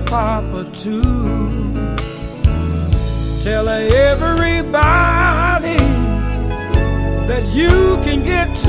Papa too. Tell everybody that you can get to